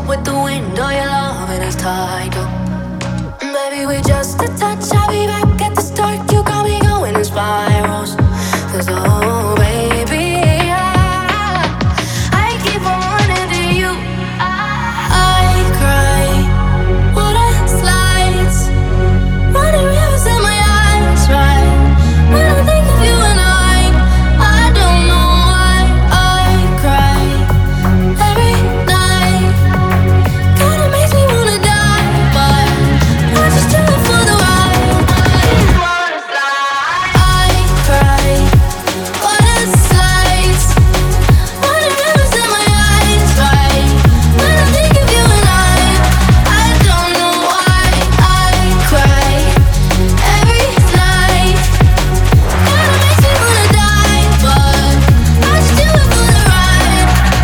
with the wind, oh, your loving is tidal. Baby, with just a touch, I'll be back at the start. You got me going in spirals. 'Cause oh, baby, I keep on running to you. I cry, water slides, running rivers in my eyes, right? When I think of you and I don't know why I cry every night. Kinda makes me wanna die, but I just do it for the ride. I cry, water slides, running rivers in my eyes, right? When I think of you and I don't know why I cry every night. Kinda makes me wanna die, but I just do it for the ride.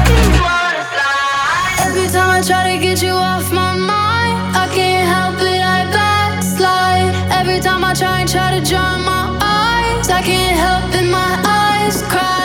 Every time I try to get you off my mind, I can't help it, I backslide. Every time I try to dry my eyes, I can't help it, my eyes cry.